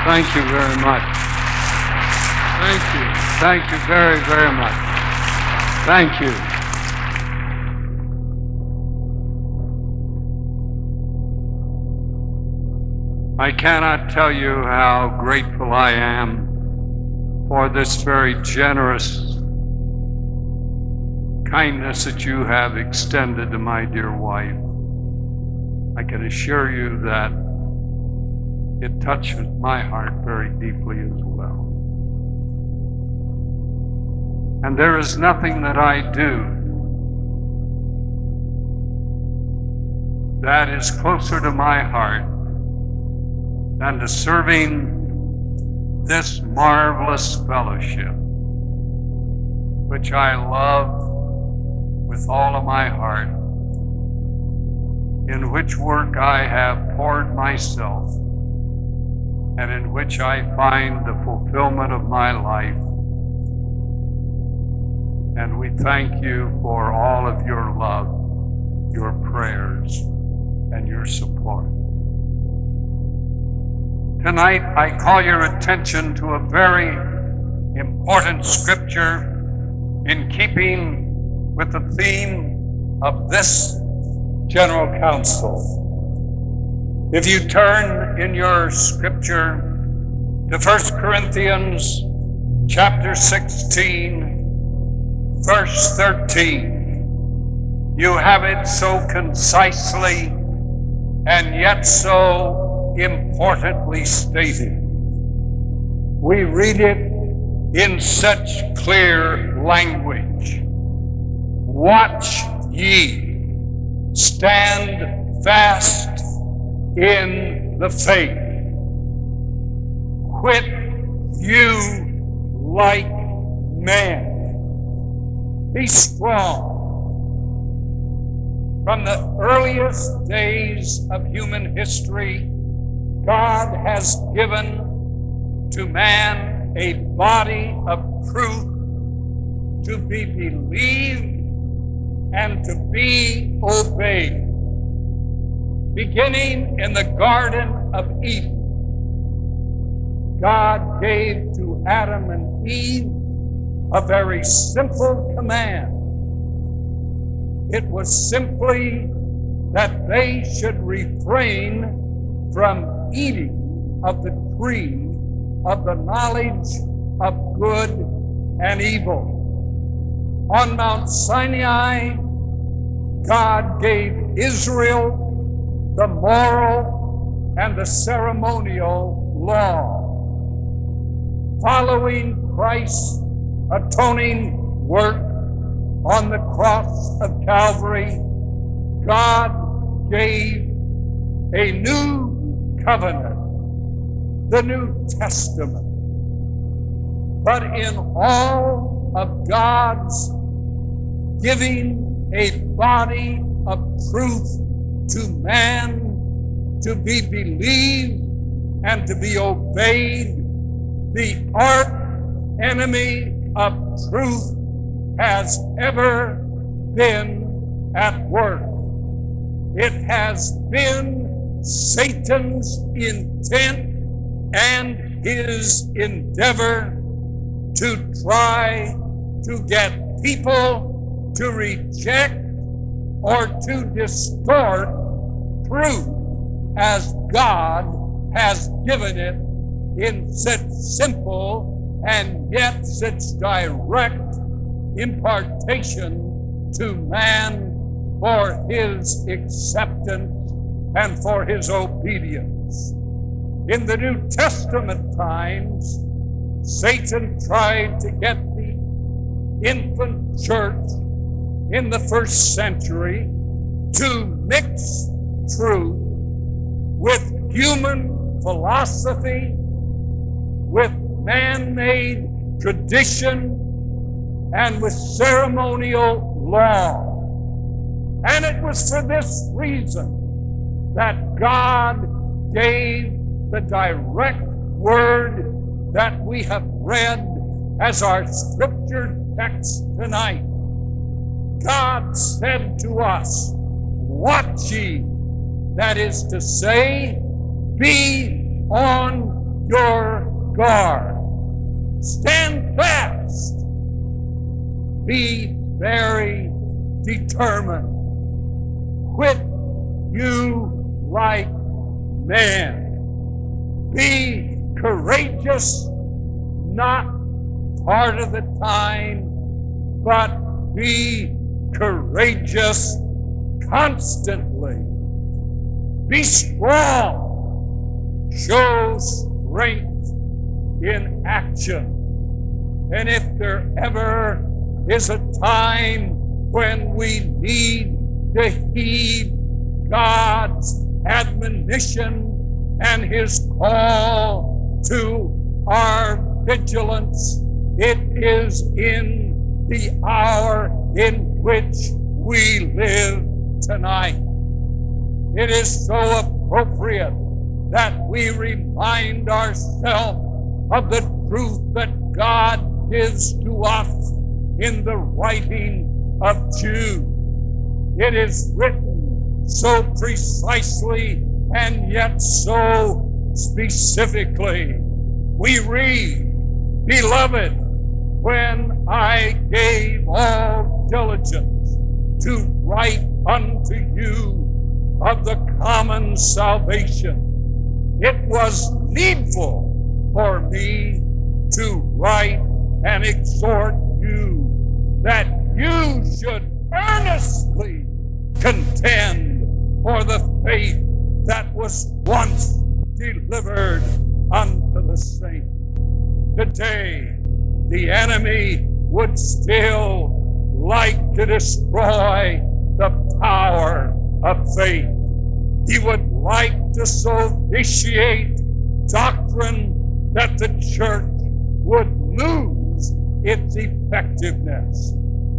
Thank you very much. Thank you. Thank you very, very much. Thank you. I cannot tell you how grateful I am for this very generous kindness that you have extended to my dear wife. I can assure you that it touches my heart very deeply as well. And there is nothing that I do that is closer to my heart than to serving this marvelous fellowship, which I love with all of my heart, in which work I have poured myself, and in which I find the fulfillment of my life. And we thank you for all of your love, your prayers, and your support. Tonight, I call your attention to a very important scripture in keeping with the theme of this General Council. If you turn in your scripture to 1 Corinthians chapter 16, verse 13, you have it so concisely and yet so importantly stated. We read it in such clear language. Watch ye, stand fast in the faith. Quit you like men. Be strong. From the earliest days of human history, God has given to man a body of truth to be believed and to be obeyed. Beginning in the Garden of Eden, God gave to Adam and Eve a very simple command. It was simply that they should refrain from eating of the tree of the knowledge of good and evil. On Mount Sinai, God gave Israel the moral and the ceremonial law. Following Christ's atoning work on the cross of Calvary, God gave a new covenant, the New Testament. But in all of God's giving a body of truth to man to be believed and to be obeyed, the arch enemy of truth has ever been at work. It has been Satan's intent and his endeavor to try to get people to reject or to distort truth as God has given it in such simple and yet such direct impartation to man for his acceptance and for his obedience. In the New Testament times, Satan tried to get the infant church in the first century to mix truth with human philosophy, with man-made tradition, and with ceremonial law. And it was for this reason that God gave the direct word that we have read as our scripture text tonight. God said to us, watch ye, that is to say, be on your Stand fast. Be very determined. Quit you like men. Be courageous, not part of the time, but be courageous constantly. Be strong. Show strength in action. And if there ever is a time when we need to heed God's admonition and His call to our vigilance, it is in the hour in which we live tonight. It is so appropriate that we remind ourselves of the truth that God gives to us in the writing of Jude. It is written so precisely and yet so specifically. We read, "Beloved, when I gave all diligence to write unto you of the common salvation, it was needful for me to write and exhort you that you should earnestly contend for the faith that was once delivered unto the saints." Today, the enemy would still like to destroy the power of faith. He would like to so vitiate doctrine that the church would lose its effectiveness.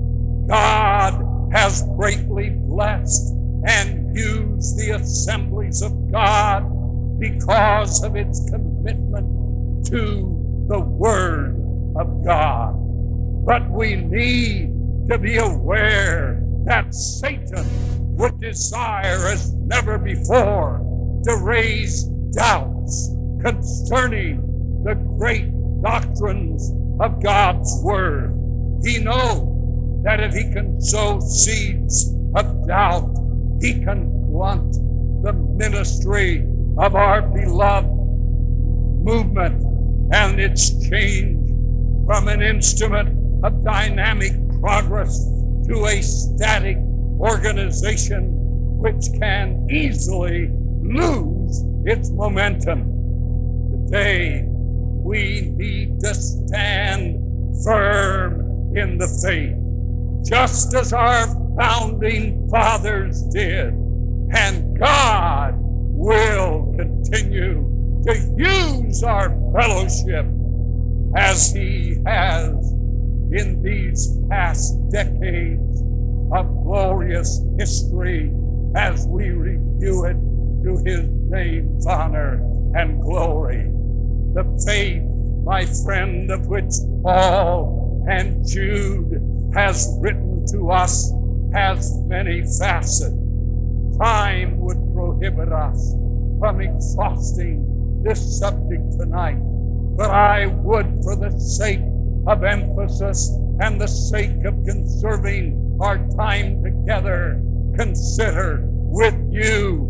God has greatly blessed and used the Assemblies of God because of its commitment to the Word of God. But we need to be aware that Satan would desire as never before to raise doubts concerning the great doctrines of God's Word. He knows that if he can sow seeds of doubt, he can blunt the ministry of our beloved movement and its change from an instrument of dynamic progress to a static organization which can easily lose its momentum. Today, we need to stand firm in the faith, just as our founding fathers did. And God will continue to use our fellowship as He has in these past decades of glorious history as we review it to His name's honor and glory. The faith, my friend, of which Paul and Jude has written to us has many facets. Time would prohibit us from exhausting this subject tonight, but I would, for the sake of emphasis and the sake of conserving our time together, consider with you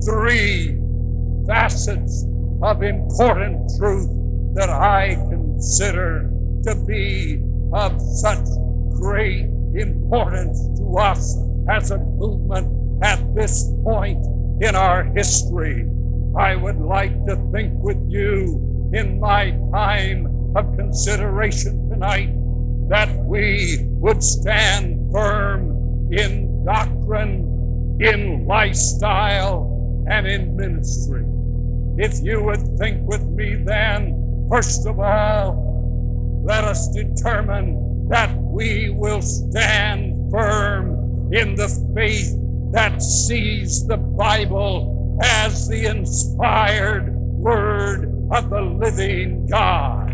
3 facets of important truth that I consider to be of such great importance to us as a movement at this point in our history. I would like to think with you in my time of consideration tonight that we would stand firm in doctrine, in lifestyle, and in ministry. If you would think with me then, first of all, let us determine that we will stand firm in the faith that sees the Bible as the inspired Word of the living God.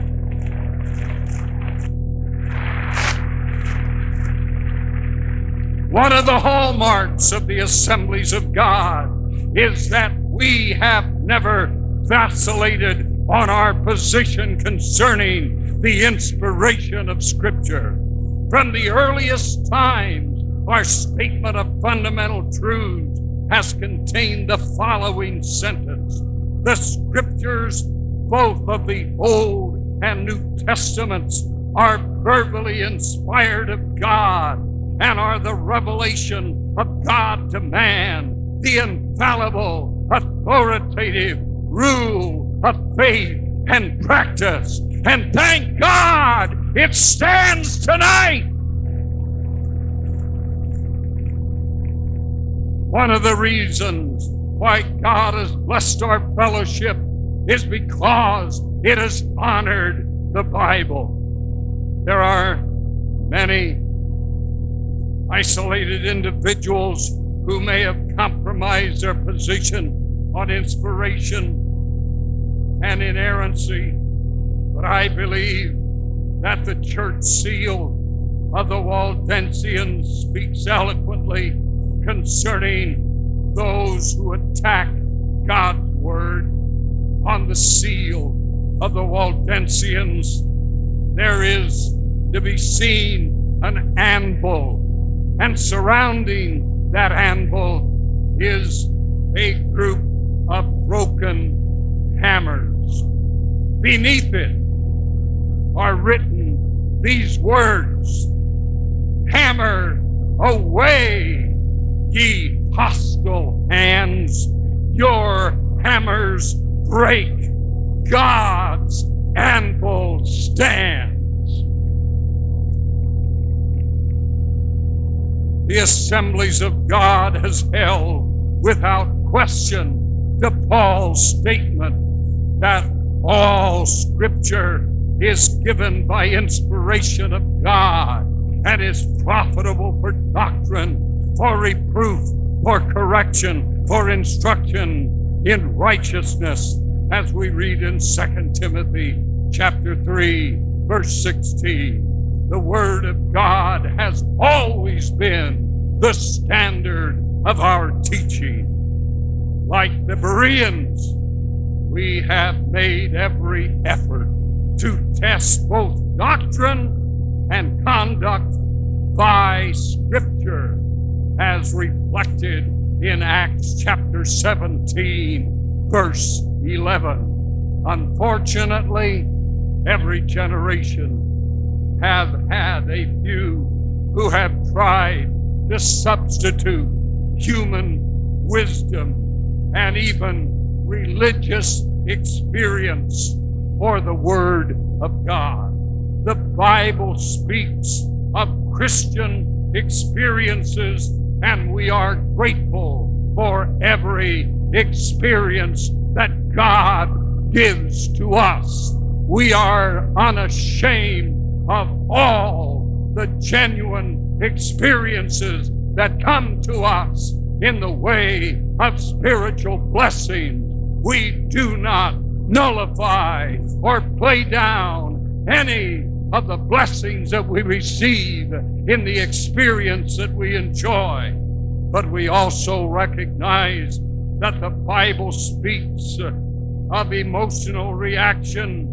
One of the hallmarks of the Assemblies of God is that we have never vacillated on our position concerning the inspiration of Scripture. From the earliest times, our statement of fundamental truths has contained the following sentence: the Scriptures, both of the Old and New Testaments, are verbally inspired of God and are the revelation of God to man, the infallible, authoritative rule of faith and practice. And thank God it stands tonight. One of the reasons why God has blessed our fellowship is because it has honored the Bible. There are many isolated individuals who may have compromised their position on inspiration and inerrancy, but I believe that the church seal of the Waldensians speaks eloquently concerning those who attack God's word. On the seal of the Waldensians, there is to be seen an anvil, and surrounding that anvil is a group of broken hammers. Beneath it are written these words: "Hammer away, ye hostile hands, your hammers break, God's anvil stands." The Assemblies of God has held without question to Paul's statement that all Scripture is given by inspiration of God and is profitable for doctrine, for reproof, for correction, for instruction in righteousness, as we read in 2 Timothy chapter 3, verse 16. The Word of God has always been the standard of our teaching. Like the Bereans, we have made every effort to test both doctrine and conduct by Scripture, as reflected in Acts chapter 17, verse 11. Unfortunately, every generation have had a few who have tried to substitute human wisdom and even religious experience for the Word of God. The Bible speaks of Christian experiences, and we are grateful for every experience that God gives to us. We are unashamed of all the genuine experiences that come to us in the way of spiritual blessings. We do not nullify or play down any of the blessings that we receive in the experience that we enjoy. But we also recognize that the Bible speaks of emotional reaction,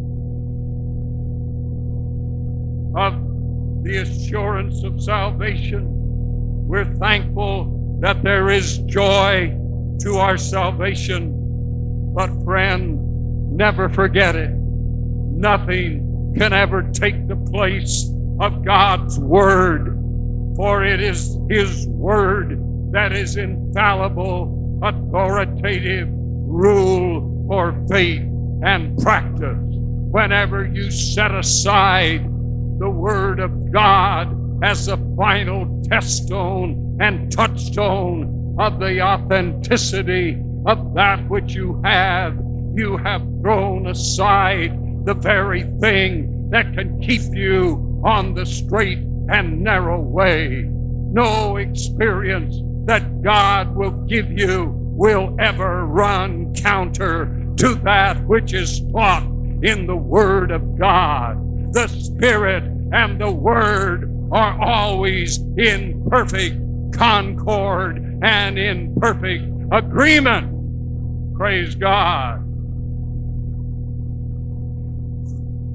of the assurance of salvation. We're thankful that there is joy to our salvation. But friend, never forget it. Nothing can ever take the place of God's Word, for it is His Word that is infallible, authoritative rule for faith and practice. Whenever you set aside the Word of God as the final teststone and touchstone of the authenticity of that which you have thrown aside the very thing that can keep you on the straight and narrow way. No experience that God will give you will ever run counter to that which is taught in the Word of God. The Spirit and the Word are always in perfect concord and in perfect agreement. Praise God.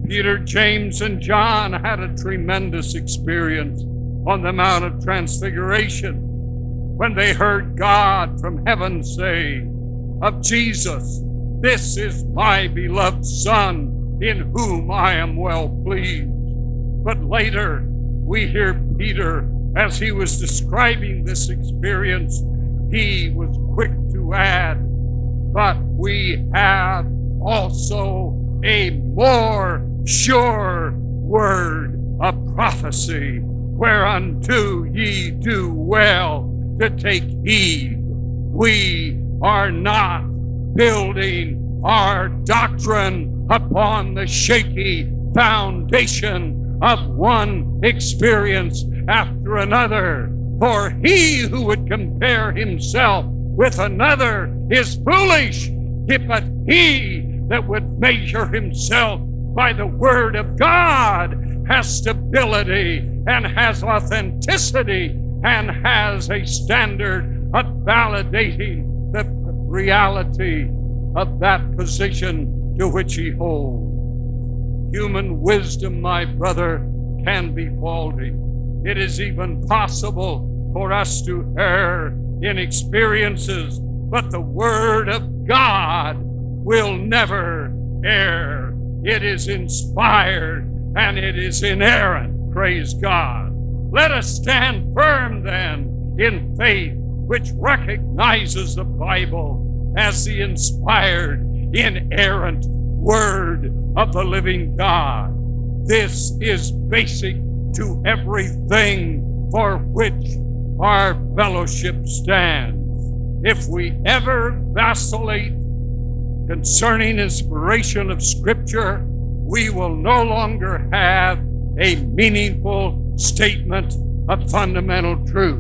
Peter, James, and John had a tremendous experience on the Mount of Transfiguration when they heard God from heaven say of Jesus, "This is my beloved Son, in whom I am well pleased." But later, we hear Peter, as he was describing this experience, he was quick to add, "But we have also a more sure word of prophecy, whereunto ye do well to take heed. We are not building our doctrine upon the shaky foundation of one experience after another. For he who would compare himself with another is foolish, but he that would measure himself by the Word of God has stability and has authenticity and has a standard of validating the reality of that position to which he holds. Human wisdom, my brother, can be faulty. It is even possible for us to err in experiences, but the Word of God will never err. It is inspired and it is inerrant, praise God. Let us stand firm then in faith, which recognizes the Bible as the inspired, inerrant Word of the living God. This is basic to everything for which our fellowship stands. If we ever vacillate concerning inspiration of Scripture, we will no longer have a meaningful statement of fundamental truth.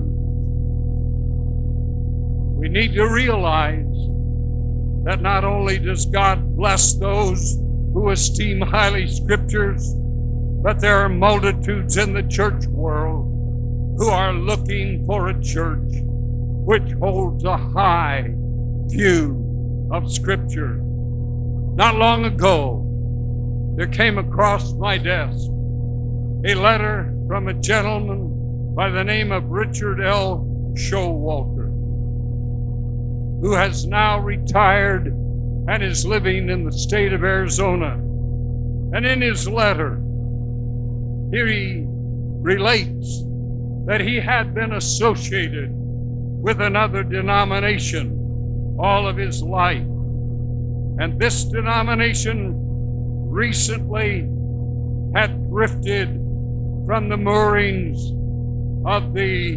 We need to realize that not only does God bless those who esteem highly Scriptures, but there are multitudes in the church world who are looking for a church which holds a high view of Scripture. Not long ago, there came across my desk a letter from a gentleman by the name of Richard L. Showalter, who has now retired and is living in the state of Arizona. And in his letter, here he relates that he had been associated with another denomination all of his life. And this denomination recently had drifted from the moorings of the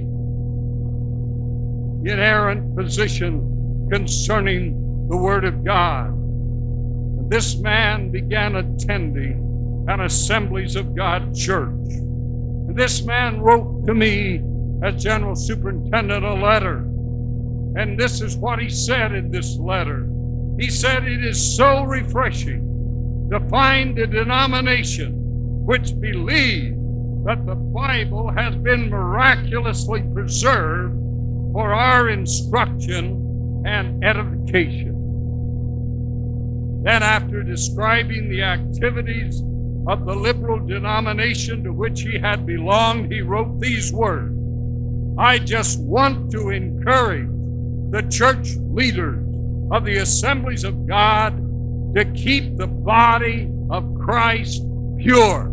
inerrant position concerning the Word of God. And this man began attending an Assemblies of God church. And this man wrote to me as General Superintendent a letter. And this is what he said in this letter. He said, "It is so refreshing to find a denomination which believes that the Bible has been miraculously preserved for our instruction and edification." Then, after describing the activities of the liberal denomination to which he had belonged, he wrote these words: "I just want to encourage the church leaders of the Assemblies of God to keep the body of Christ pure."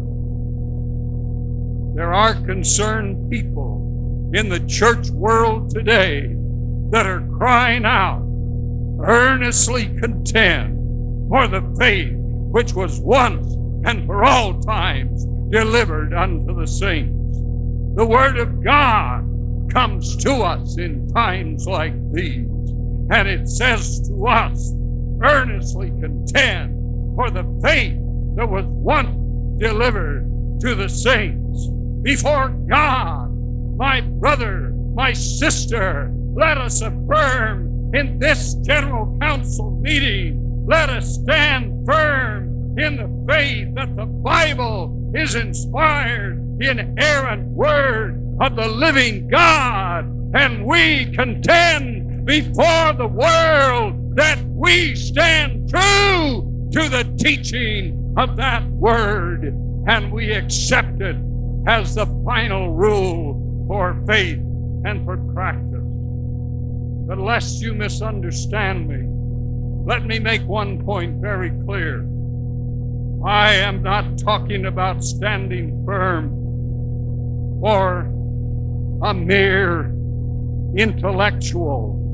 There are concerned people in the church world today that are crying out, "Earnestly contend for the faith which was once and for all times delivered unto the saints." The Word of God comes to us in times like these, and it says to us, "Earnestly contend for the faith that was once delivered to the saints." Before God, my brother, my sister, let us affirm in this General Council meeting, let us stand firm in the faith that the Bible is inspired, inerrant Word of the living God, and we contend before the world that we stand true to the teaching of that word, and we accept it as the final rule for faith and for practice. But lest you misunderstand me, let me make one point very clear. I am not talking about standing firm for a mere intellectual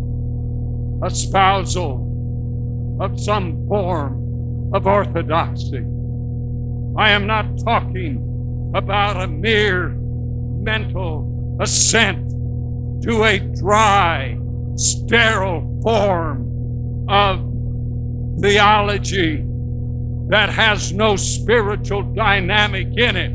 espousal of some form of orthodoxy. I am not talking about a mere mental assent to a dry, sterile form of theology that has no spiritual dynamic in it.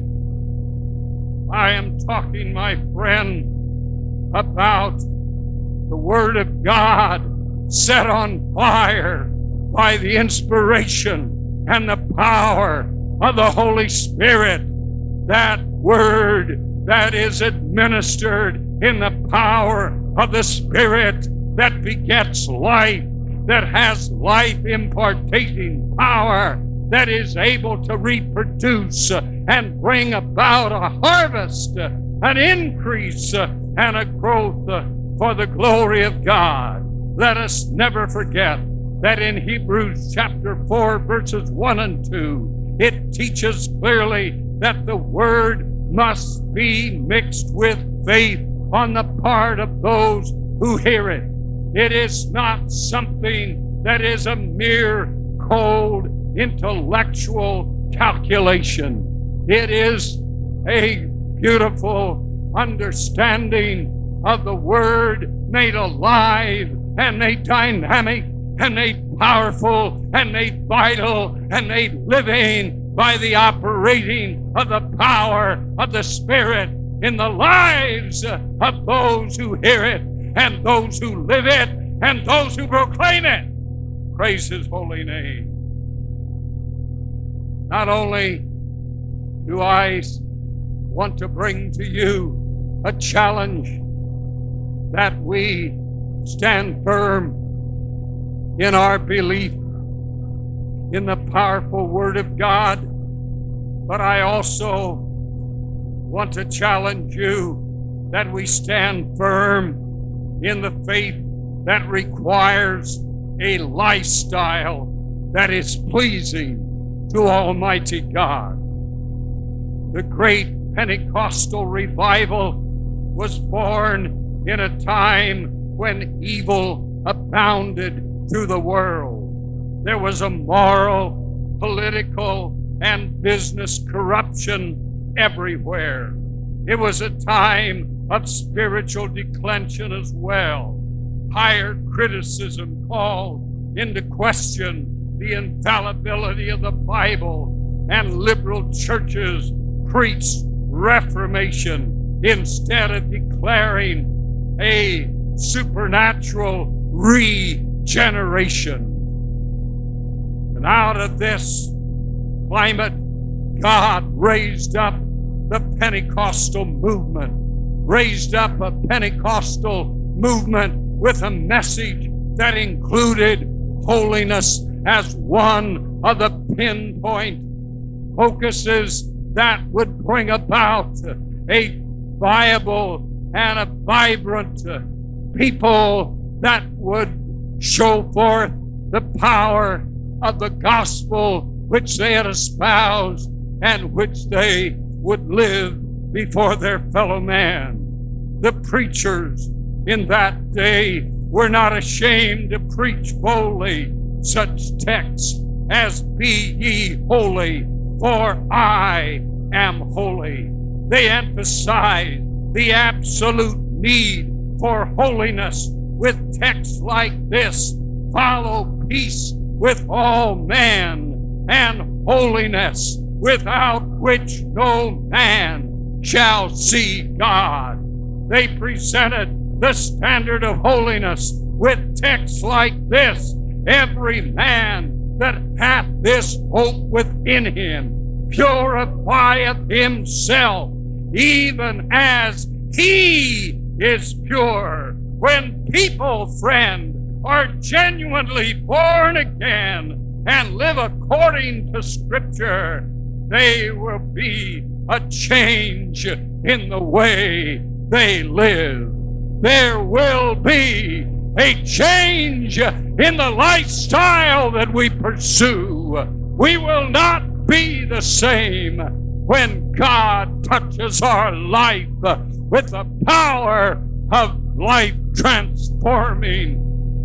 I am talking, my friend, about the Word of God set on fire by the inspiration and the power of the Holy Spirit. That Word that is administered in the power of the Spirit that begets life, that has life impartating power, that is able to reproduce and bring about a harvest, an increase, and a growth for the glory of God. Let us never forget that in Hebrews chapter 4, verses 1 and 2, it teaches clearly that the Word must be mixed with faith on the part of those who hear it. It is not something that is a mere cold intellectual calculation. It is a beautiful understanding of the Word made alive and made dynamic and made powerful and made vital and made living by the operating of the power of the Spirit in the lives of those who hear it and those who live it and those who proclaim it. Praise His holy name. Not only do I want to bring to you a challenge that we stand firm in our belief in the powerful Word of God, but I also want to challenge you that we stand firm in the faith that requires a lifestyle that is pleasing to Almighty God. The great Pentecostal revival was born in a time when evil abounded through the world. There was a moral, political, and business corruption everywhere. It was a time of spiritual declension as well. Higher criticism called into question the infallibility of the Bible, and liberal churches preached reformation instead of declaring a supernatural regeneration. And out of this climate, God raised up the Pentecostal movement, raised up a Pentecostal movement with a message that included holiness as one of the pinpoint focuses that would bring about a viable and a vibrant people that would show forth the power of the gospel which they had espoused and which they would live before their fellow man. The preachers in that day were not ashamed to preach boldly such texts as, "Be ye holy, for I am holy." They emphasized the absolute need for holiness with texts like this: "Follow peace with all men, and holiness, without which no man shall see God." They presented the standard of holiness with texts like this: "Every man that hath this hope within him purifieth himself, even as he is pure." When people, friend, are genuinely born again, and live according to Scripture, there will be a change in the way they live. There will be a change in the lifestyle that we pursue. We will not be the same when God touches our life with the power of life transforming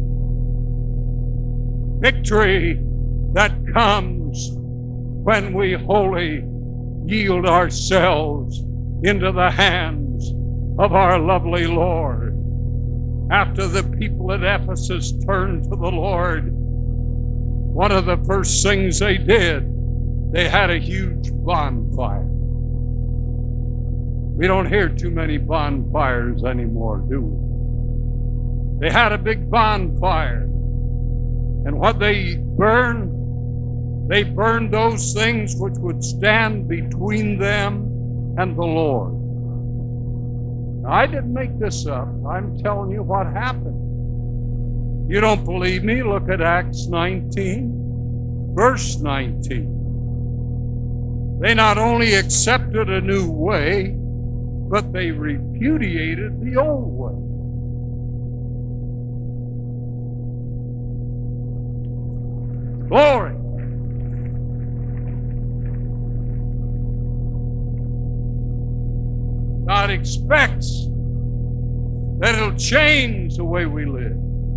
victory that comes when we wholly yield ourselves into the hands of our lovely Lord. After the people at Ephesus turned to the Lord, one of the first things they did, they had a huge bonfire. We don't hear too many bonfires anymore, do we? They had a big bonfire. And what they burned those things which would stand between them and the Lord. Now, I didn't make this up. I'm telling you what happened. You don't believe me? Look at Acts 19, verse 19. They not only accepted a new way, but they repudiated the old way. Glory. God expects that it'll change the way we live.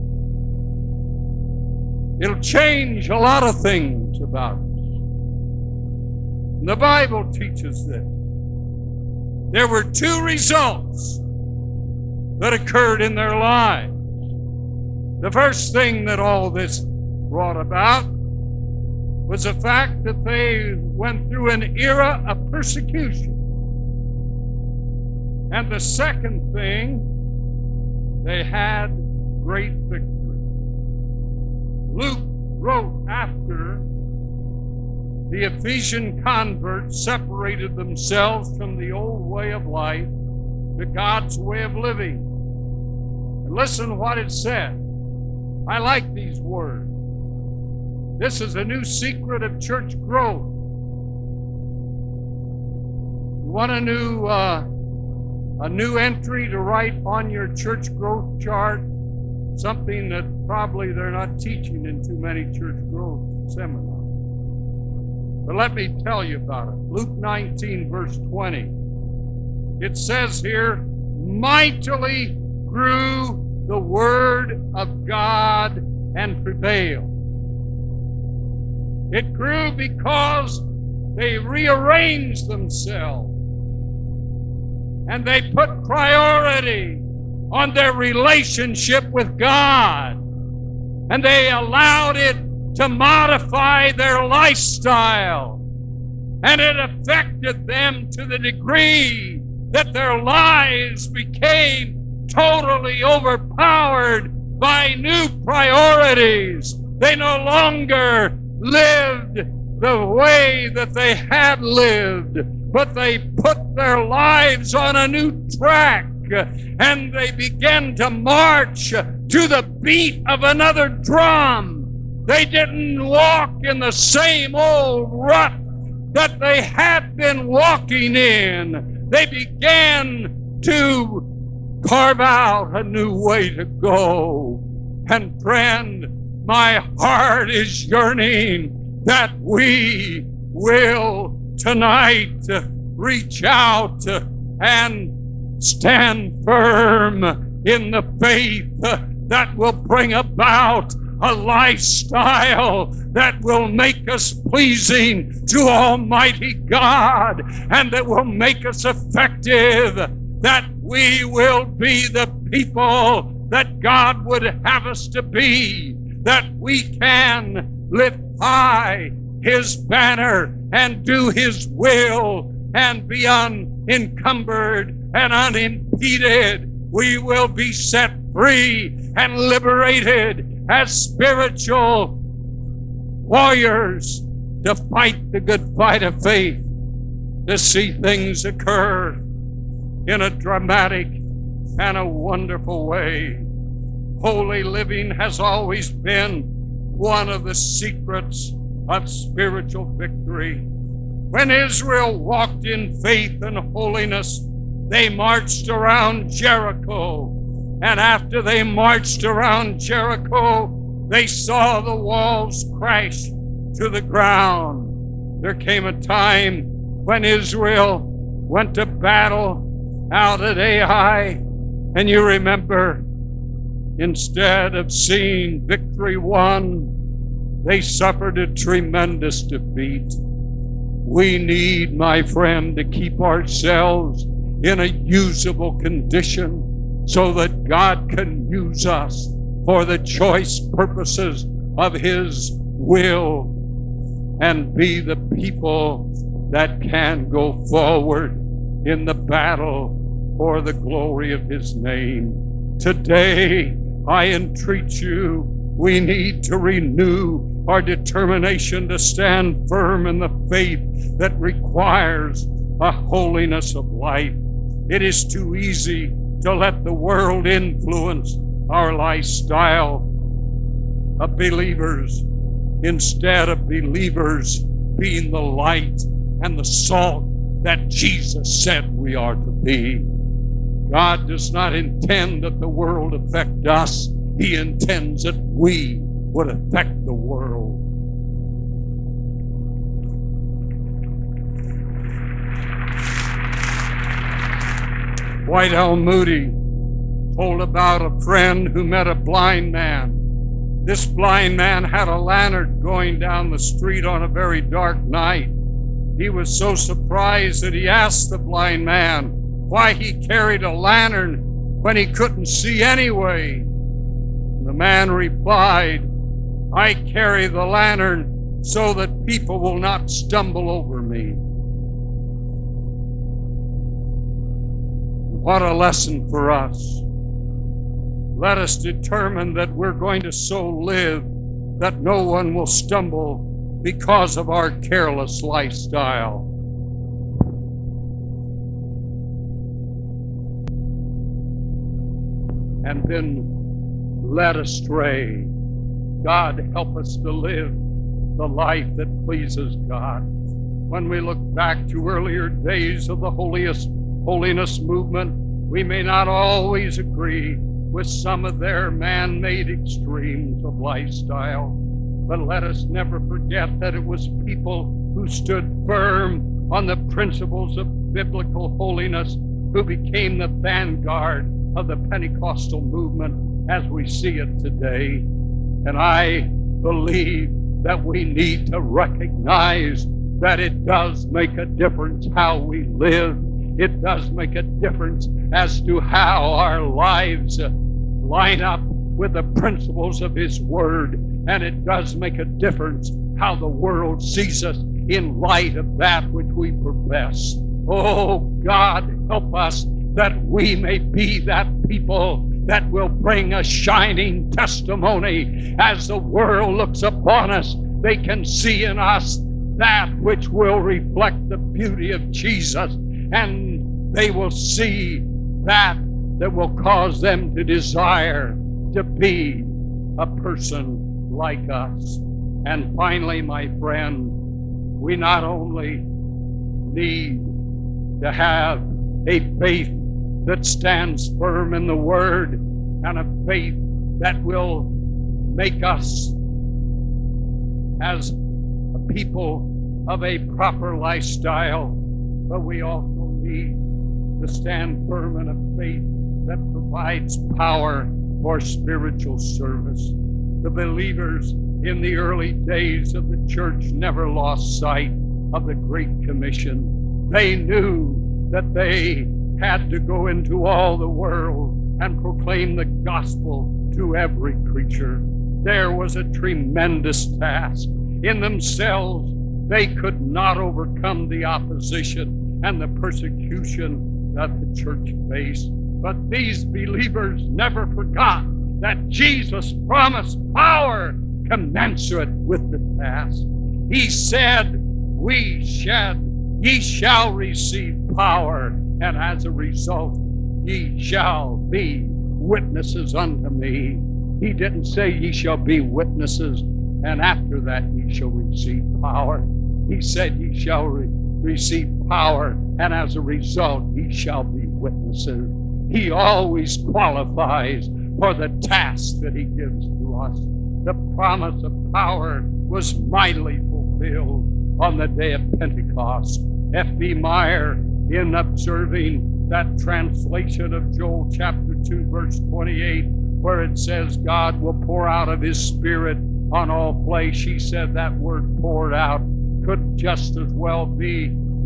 It'll change a lot of things about us. And the Bible teaches this. There were two results that occurred in their lives. The first thing that all this brought about was the fact that they went through an era of persecution. And the second thing, they had great victory. Luke wrote after the Ephesian converts separated themselves from the old way of life to God's way of living. And listen to what it said. I like these words. This is a new secret of church growth. You want a new entry to write on your church growth chart? Something that probably they're not teaching in too many church growth seminars. But let me tell you about it. Luke 19, verse 20. It says here, mightily grew the word of God and prevailed. It grew because they rearranged themselves and they put priority on their relationship with God, and they allowed it to modify their lifestyle, and it affected them to the degree that their lives became totally overpowered by new priorities. They no longer lived the way that they had lived, but they put their lives on a new track, and they began to march to the beat of another drum. They didn't walk in the same old rut that they had been walking in. They began to carve out a new way to go. And friend, my heart is yearning that we will tonight reach out and stand firm in the faith that will bring about a lifestyle that will make us pleasing to Almighty God, and that will make us effective, that we will be the people that God would have us to be, that we can lift high His banner and do His will and be unencumbered and unimpeded. We will be set free and liberated as spiritual warriors to fight the good fight of faith, to see things occur in a dramatic and a wonderful way. Holy living has always been one of the secrets of spiritual victory. When Israel walked in faith and holiness, they marched around Jericho. And after they marched around Jericho, they saw the walls crash to the ground. There came a time when Israel went to battle out at Ai, and you remember, instead of seeing victory won, they suffered a tremendous defeat. We need, my friend, to keep ourselves in a usable condition so that God can use us for the choice purposes of His will and be the people that can go forward in the battle for the glory of His name. Today, I entreat you, we need to renew our determination to stand firm in the faith that requires a holiness of life. It is too easy to let the world influence our lifestyle of believers instead of believers being the light and the salt that Jesus said we are to be. God does not intend that the world affect us. He intends that we would affect the world. Dwight L. Moody told about a friend who met a blind man. This blind man had a lantern going down the street on a very dark night. He was so surprised that he asked the blind man why he carried a lantern when he couldn't see anyway. The man replied, "I carry the lantern so that people will not stumble over me." What a lesson for us. Let us determine that we're going to so live that no one will stumble because of our careless lifestyle. And been led astray. God, help us to live the life that pleases God. When we look back to earlier days of the holiness movement, we may not always agree with some of their man-made extremes of lifestyle, but let us never forget that it was people who stood firm on the principles of biblical holiness who became the vanguard of the Pentecostal movement as we see it today. And I believe that we need to recognize that it does make a difference how we live. It does make a difference as to how our lives line up with the principles of His Word. And it does make a difference how the world sees us in light of that which we profess. Oh, God, help us that we may be that people that will bring a shining testimony. As the world looks upon us, they can see in us that which will reflect the beauty of Jesus, and they will see that will cause them to desire to be a person like us. And finally, my friend, we not only need to have a faith that stands firm in the Word and a faith that will make us as a people of a proper lifestyle, but we also need to stand firm in a faith that provides power for spiritual service. The believers in the early days of the church never lost sight of the Great Commission. They knew that they had to go into all the world and proclaim the gospel to every creature. There was a tremendous task. In themselves, they could not overcome the opposition and the persecution that the church faced. But these believers never forgot that Jesus promised power commensurate with the task. He said, ye shall receive power, and as a result, ye shall be witnesses unto me. He didn't say ye shall be witnesses and after that ye shall receive power. He said ye shall receive power, and as a result ye shall be witnesses. He always qualifies for the task that he gives to us. The promise of power was mightily fulfilled on the day of Pentecost. F.B. Meyer, in observing that translation of Joel chapter 2, verse 28, where it says God will pour out of his Spirit on all flesh, he said that word poured out could just as well be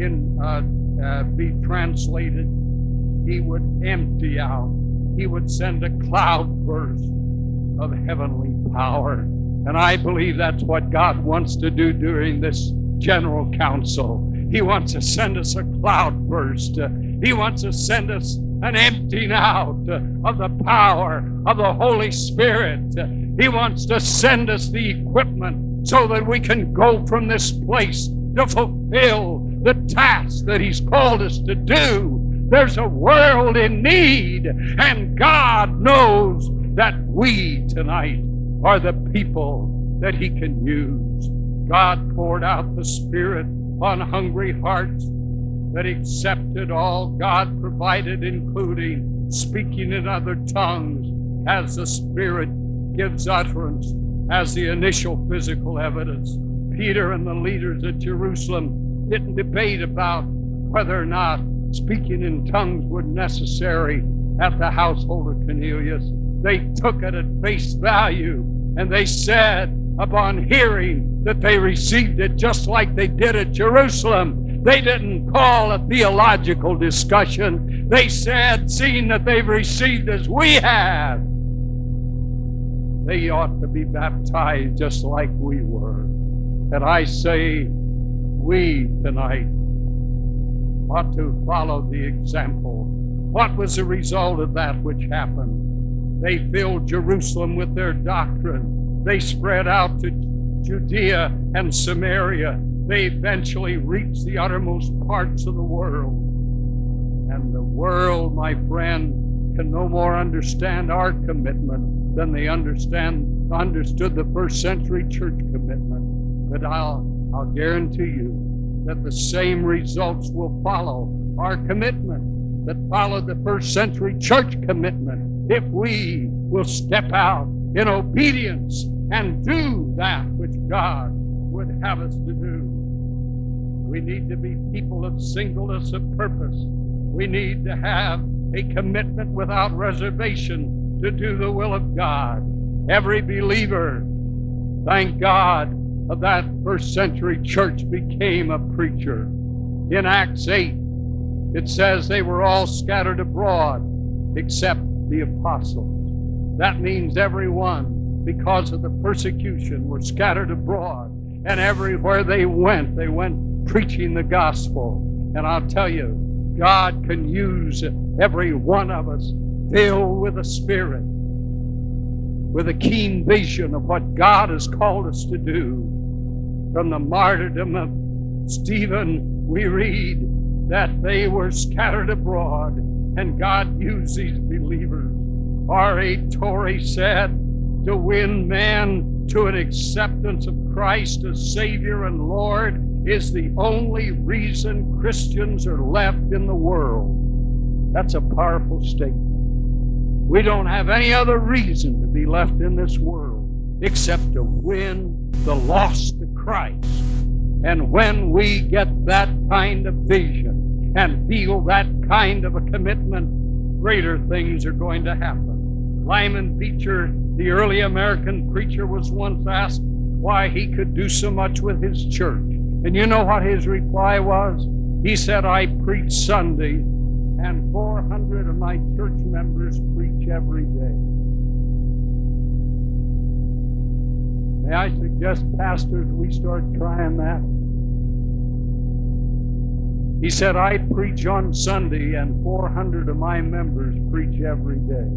translated, he would empty out. He would send a cloudburst of heavenly power. And I believe that's what God wants to do during this General Council. He wants to send us a cloudburst. He wants to send us an emptying out of the power of the Holy Spirit. He wants to send us the equipment so that we can go from this place to fulfill the task that he's called us to do. There's a world in need, and God knows that we tonight are the people that he can use. God poured out the Spirit on hungry hearts that accepted all God provided, including speaking in other tongues as the Spirit gives utterance, as the initial physical evidence. Peter and the leaders at Jerusalem didn't debate about whether or not speaking in tongues were necessary at the household of Cornelius. They took it at face value, and they said, upon hearing that they received it just like they did at Jerusalem, they didn't call a theological discussion. They said, seeing that they've received as we have, they ought to be baptized just like we were. And I say, we tonight ought to follow the example. What was the result of that which happened? They filled Jerusalem with their doctrine. They spread out to Judea and Samaria. They eventually reached the uttermost parts of the world. And the world, my friend, can no more understand our commitment than they understood the first century church commitment. But I'll guarantee you that the same results will follow our commitment that followed the first century church commitment if we will step out in obedience and do that which God would have us to do. We need to be people of singleness of purpose. We need to have a commitment without reservation to do the will of God. Every believer, thank God, of that first century church became a preacher. In Acts 8, it says they were all scattered abroad except the apostles. That means everyone, because of the persecution, were scattered abroad. And everywhere they went preaching the gospel. And I'll tell you, God can use every one of us filled with the Spirit, with a keen vision of what God has called us to do. From the martyrdom of Stephen, we read that they were scattered abroad, and God used these believers. R.A. Torrey said, to win man to an acceptance of Christ as Savior and Lord is the only reason Christians are left in the world. That's a powerful statement. We don't have any other reason to be left in this world except to win the lost to Christ. And when we get that kind of vision and feel that kind of a commitment, greater things are going to happen. Lyman Beecher, the early American preacher, was once asked why he could do so much with his church. And you know what his reply was? He said, I preach Sunday, and 400 of my church members preach every day. May I suggest, pastors, we start trying that? He said, I preach on Sunday, and 400 of my members preach every day.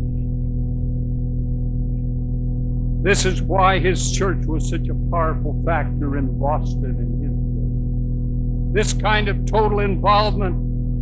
This is why his church was such a powerful factor in Boston in his day. This kind of total involvement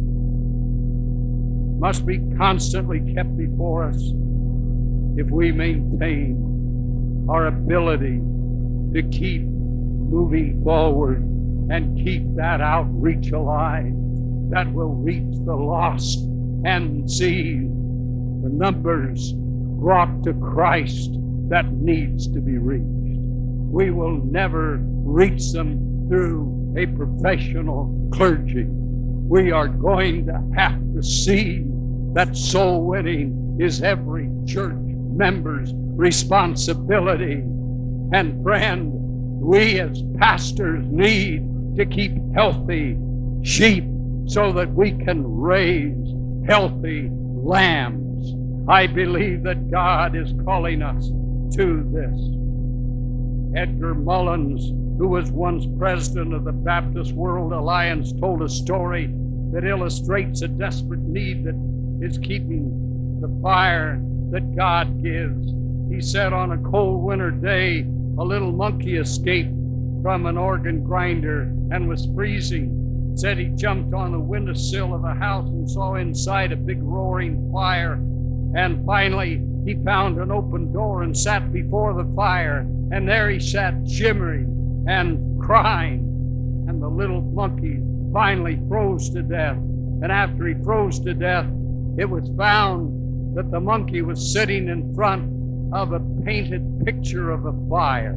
must be constantly kept before us if we maintain our ability to keep moving forward and keep that outreach alive that will reach the lost and see the numbers brought to Christ that needs to be reached. We will never reach them through a professional clergy. We are going to have to see that soul winning is every church member's responsibility. And friend, we as pastors need to keep healthy sheep so that we can raise healthy lambs. I believe that God is calling us to this. Edgar Mullins, who was once president of the Baptist World Alliance, told a story that illustrates a desperate need that is keeping the fire that God gives. He said on a cold winter day, a little monkey escaped from an organ grinder and was freezing. Said he jumped on the windowsill of a house and saw inside a big roaring fire. And finally, he found an open door and sat before the fire. And there he sat shimmering and crying. And the little monkey finally froze to death. And after he froze to death, it was found that the monkey was sitting in front of a painted picture of a fire.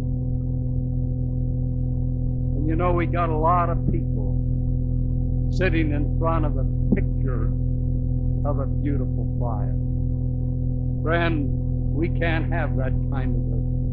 And you know, we got a lot of people sitting in front of a picture of a beautiful fire. Friend, we can't have that kind of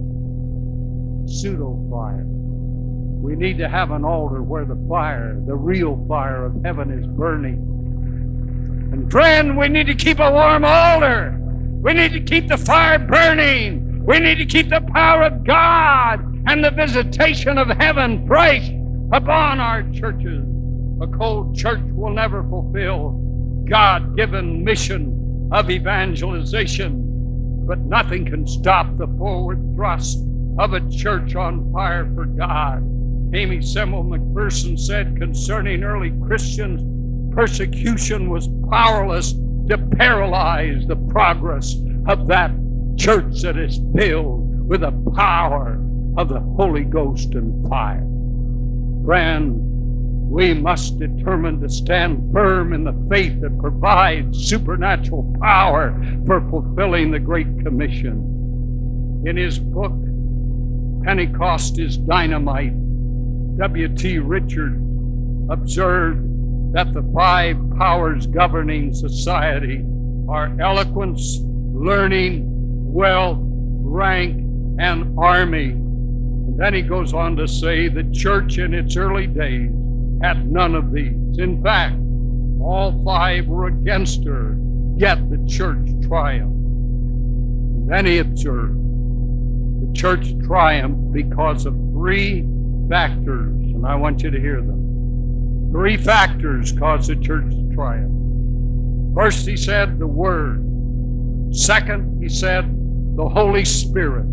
a pseudo fire. We need to have an altar where the fire, the real fire of heaven, is burning. And friend, we need to keep a warm altar. We need to keep the fire burning. We need to keep the power of God and the visitation of heaven fresh upon our churches. A cold church will never fulfill God-given mission of evangelization, but nothing can stop the forward thrust of a church on fire for God. Amy Semmel McPherson said concerning early Christians, persecution was powerless to paralyze the progress of that church that is filled with the power of the Holy Ghost and fire. Friend, we must determine to stand firm in the faith that provides supernatural power for fulfilling the Great Commission. In his book, Pentecost is Dynamite, W.T. Richards observed that the five powers governing society are eloquence, learning, wealth, rank, and army. And then he goes on to say the church in its early days had none of these. In fact, all five were against her, yet the church triumphed. And then he observed the church triumphed because of three factors, and I want you to hear them. Three factors caused the church to triumph. First, he said the Word. Second, he said the Holy Spirit.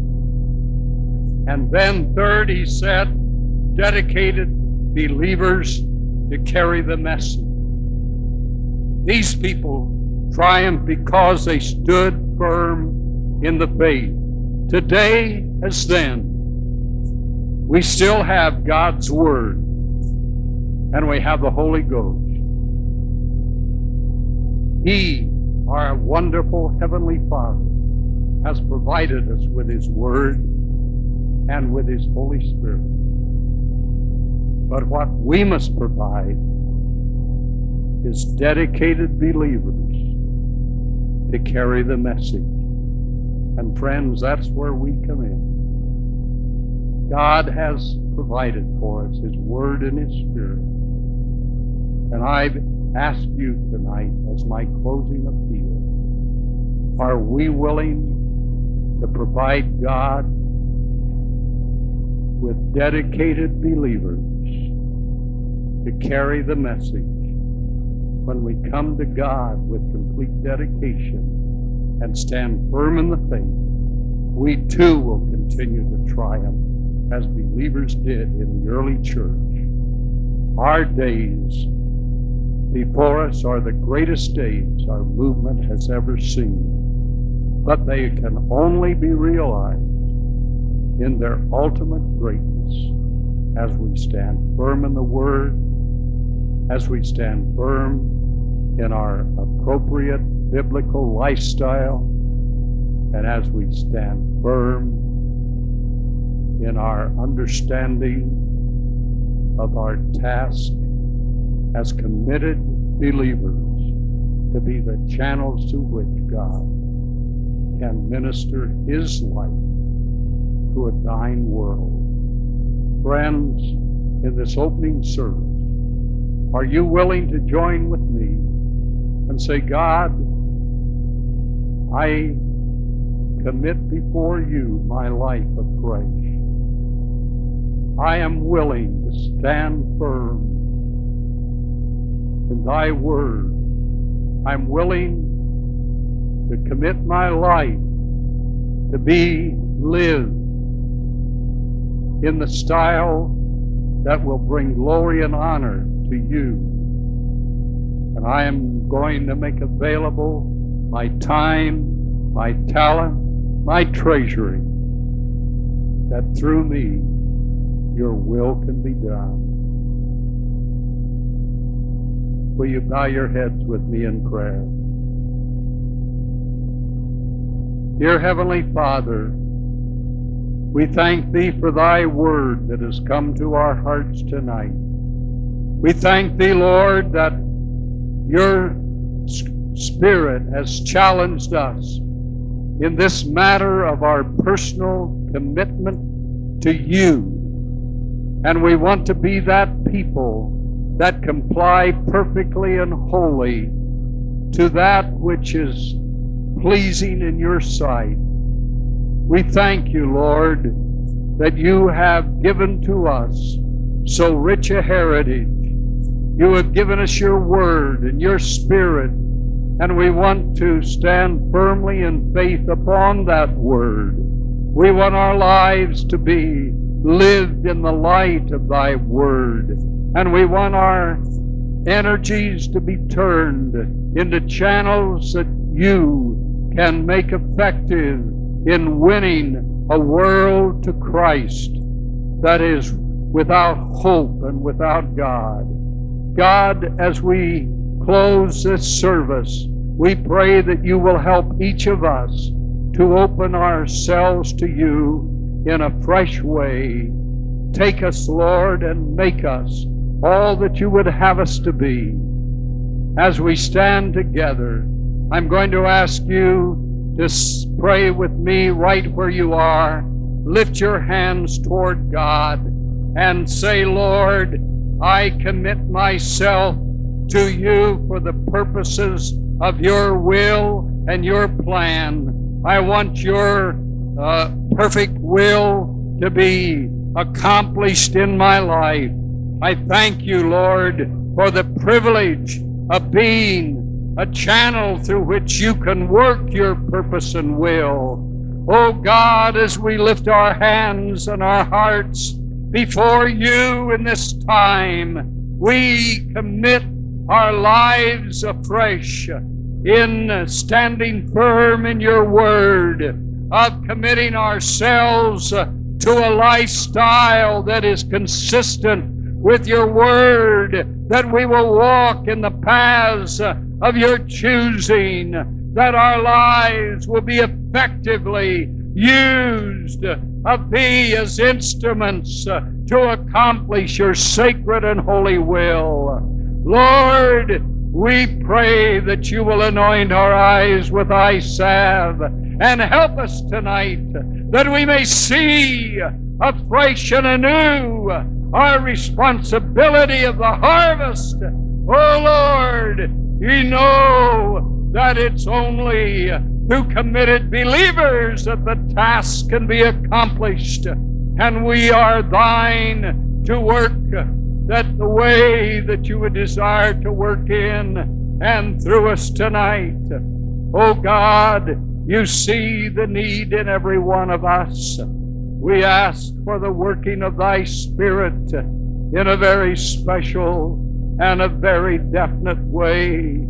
And then third, he said dedicated believers to carry the message. These people triumphed because they stood firm in the faith. Today, as then, we still have God's Word, and we have the Holy Ghost. He, our wonderful Heavenly Father, has provided us with His Word and with His Holy Spirit. But what we must provide is dedicated believers to carry the message. And friends, that's where we come in. God has provided for us His Word and His Spirit. And I've asked you tonight as my closing appeal, are we willing to provide God with dedicated believers to carry the message? When we come to God with complete dedication and stand firm in the faith, we too will continue to triumph as believers did in the early church. Our days before us are the greatest days our movement has ever seen, but they can only be realized in their ultimate greatness as we stand firm in the Word, as we stand firm in our appropriate biblical lifestyle, and as we stand firm in our understanding of our task as committed believers to be the channels through which God can minister His life to a dying world. Friends, in this opening service, are you willing to join with me and say, God, I commit before you my life afresh. I am willing to stand firm in thy word. I'm willing to commit my life to be lived in the style that will bring glory and honor to you. And I am going to make available my time, my talent, my treasury, that through me your will can be done. Will you bow your heads with me in prayer? Dear Heavenly Father, we thank Thee for Thy word that has come to our hearts tonight. We thank Thee, Lord, that your Spirit has challenged us in this matter of our personal commitment to you. And we want to be that people that comply perfectly and wholly to that which is pleasing in your sight. We thank you, Lord, that you have given to us so rich a heritage. You have given us your word and your Spirit, and we want to stand firmly in faith upon that word. We want our lives to be lived in the light of thy word, and we want our energies to be turned into channels that you can make effective in winning a world to Christ that is without hope and without God. God, as we close this service, we pray that you will help each of us to open ourselves to you in a fresh way. Take us, Lord, and make us all that you would have us to be. As we stand together, I'm going to ask you to pray with me right where you are. Lift your hands toward God and say, Lord, I commit myself to you for the purposes of your will and your plan. I want your perfect will to be accomplished in my life. I thank you, Lord, for the privilege of being a channel through which you can work your purpose and will. Oh God, as we lift our hands and our hearts before you in this time, we commit our lives afresh in standing firm in your word, of committing ourselves to a lifestyle that is consistent with your word, that we will walk in the paths of your choosing, that our lives will be effectively used of thee as instruments to accomplish your sacred and holy will. Lord, we pray that you will anoint our eyes with thy salve and help us tonight that we may see afresh and anew our responsibility of the harvest. Oh Lord, we know that it's only through committed believers that the task can be accomplished, and we are thine to work that the way that you would desire to work in and through us tonight. Oh God, you see the need in every one of us. We ask for the working of thy Spirit in a very special and a very definite way.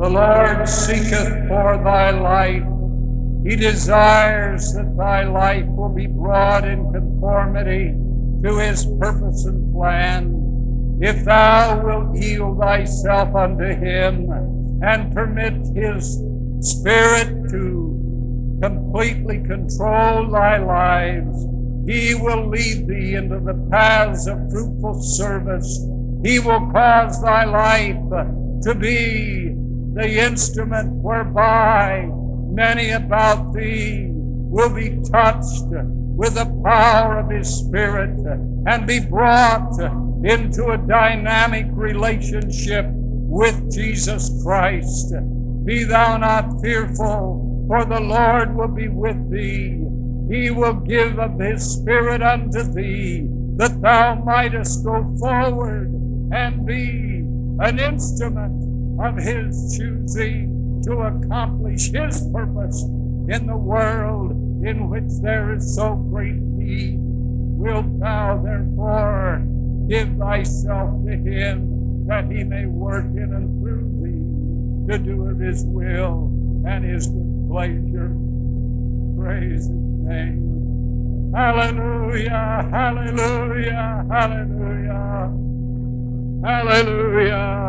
The Lord seeketh for thy life. He desires that thy life will be brought in conformity to his purpose and plan. If thou wilt yield thyself unto him and permit his Spirit to completely control thy lives, he will lead thee into the paths of fruitful service. He will cause thy life to be the instrument whereby many about thee will be touched with the power of his Spirit and be brought into a dynamic relationship with Jesus Christ. Be thou not fearful, for the Lord will be with thee. He will give of his Spirit unto thee, that thou mightest go forward and be an instrument of his choosing to accomplish his purpose in the world in which there is so great need. Wilt thou therefore give thyself to him, that he may work in and through thee to do of his will and his good pleasure? Praise his name. Hallelujah, hallelujah, hallelujah, hallelujah.